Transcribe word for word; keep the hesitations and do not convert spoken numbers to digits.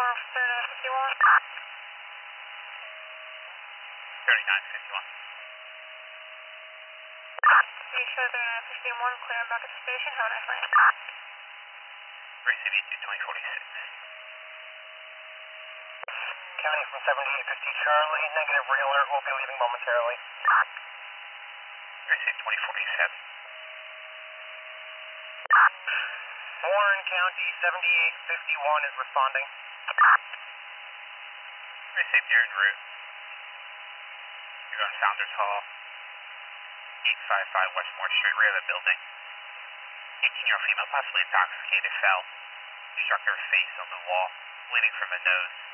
Officer nine fifty-one. thirty-nine fifty-one. You show thirty-nine fifty-one, clear back at the station. Have a nice night. Receive you to twenty forty-six. County from seventy-eight fifty Charlie, negative realer, will be leaving momentarily. Receive twenty forty-seven. Warren County seventy-eight fifty-one is responding. Received, you're en route. You're going to Founders Hall. eight fifty-five Westmore Street, rear of the building. eighteen-year-old female, possibly intoxicated, fell. Struck her face on the wall, bleeding from the nose.